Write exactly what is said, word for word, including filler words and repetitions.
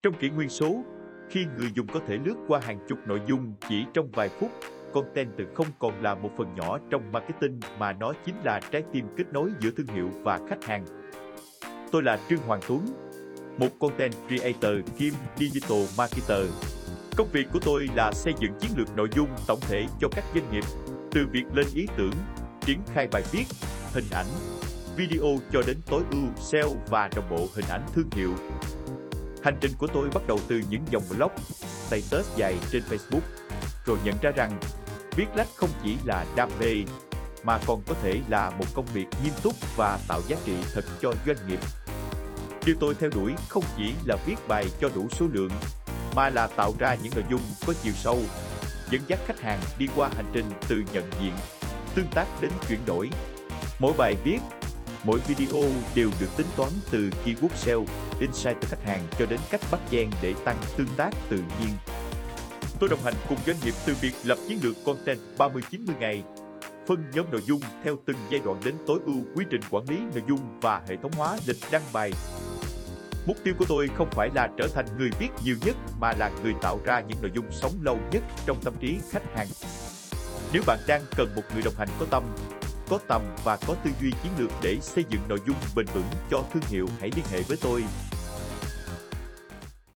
Trong kỷ nguyên số, khi người dùng có thể lướt qua hàng chục nội dung chỉ trong vài phút, content từ không còn là một phần nhỏ trong marketing mà nó chính là trái tim kết nối giữa thương hiệu và khách hàng. Tôi là Trương Hoàng Tuấn, một content creator kiêm digital marketer. Công việc của tôi là xây dựng chiến lược nội dung tổng thể cho các doanh nghiệp, từ việc lên ý tưởng, triển khai bài viết, hình ảnh, video cho đến tối ưu ét e o và đồng bộ hình ảnh thương hiệu. Hành trình của tôi bắt đầu từ những dòng blog, status dài trên Facebook, rồi nhận ra rằng viết lách không chỉ là đam mê, mà còn có thể là một công việc nghiêm túc và tạo giá trị thật cho doanh nghiệp. Điều tôi theo đuổi không chỉ là viết bài cho đủ số lượng, mà là tạo ra những nội dung có chiều sâu, dẫn dắt khách hàng đi qua hành trình từ nhận diện, tương tác đến chuyển đổi. Mỗi bài viết, mỗi video đều được tính toán từ keyword ét e o, insight từ khách hàng cho đến cách bắt chen để tăng tương tác tự nhiên. Tôi đồng hành cùng doanh nghiệp từ việc lập chiến lược content ba mươi chín mươi ngày, phân nhóm nội dung theo từng giai đoạn đến tối ưu quy trình quản lý nội dung và hệ thống hóa lịch đăng bài. Mục tiêu của tôi không phải là trở thành người viết nhiều nhất mà là người tạo ra những nội dung sống lâu nhất trong tâm trí khách hàng. Nếu bạn đang cần một người đồng hành có tâm, có tầm và có tư duy chiến lược để xây dựng nội dung bền vững cho thương hiệu, hãy liên hệ với tôi.